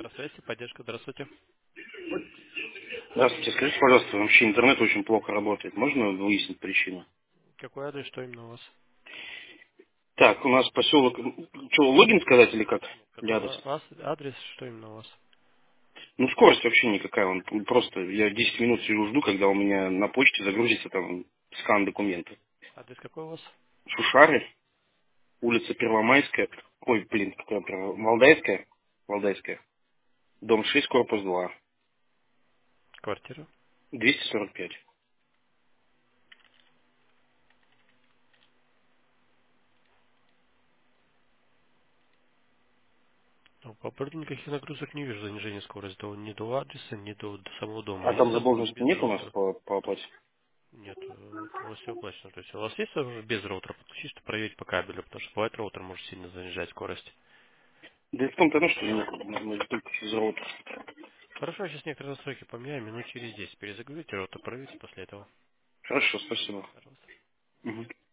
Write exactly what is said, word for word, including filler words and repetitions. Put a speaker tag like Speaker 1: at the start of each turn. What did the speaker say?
Speaker 1: Электросвязь и поддержка. Здравствуйте.
Speaker 2: Здравствуйте, скажите, пожалуйста, вообще интернет очень плохо работает. Можно выяснить причину?
Speaker 1: Какой адрес, что именно у вас?
Speaker 2: Так, у нас поселок... Что, логин сказать или как? Или
Speaker 1: Какой
Speaker 2: адрес?
Speaker 1: ва- ас- адрес, что именно у вас?
Speaker 2: Ну, скорость вообще никакая. Он просто я десять минут сижу, жду, когда у меня на почте загрузится там скан документа.
Speaker 1: Адрес какой у вас?
Speaker 2: Шушары, улица Первомайская. Ой, блин, какая права- Валдайская. Валдайская. Дом шесть, корпус два.
Speaker 1: Квартира.
Speaker 2: двести сорок пять.
Speaker 1: Ну, по поводу никаких нагрузок не вижу занижения скорости до, ни до адреса, ни до, до самого дома.
Speaker 2: А там
Speaker 1: Если
Speaker 2: задолженности
Speaker 1: без
Speaker 2: нет у нас
Speaker 1: роутера,
Speaker 2: по, по оплате?
Speaker 1: нет, э, у вас все оплачено. То есть у вас есть уже без роутера подключить, чтобы проверить по кабелю, потому что бывает роутер может сильно занижать скорость.
Speaker 2: Да и в том-то, ну, что нет, мы только из роутера.
Speaker 1: Хорошо, сейчас некоторые настройки поменяю, минут через десять. Перезагрузите роутер, проверите после этого.
Speaker 2: Хорошо, спасибо.
Speaker 1: Пожалуйста.
Speaker 2: Мгм.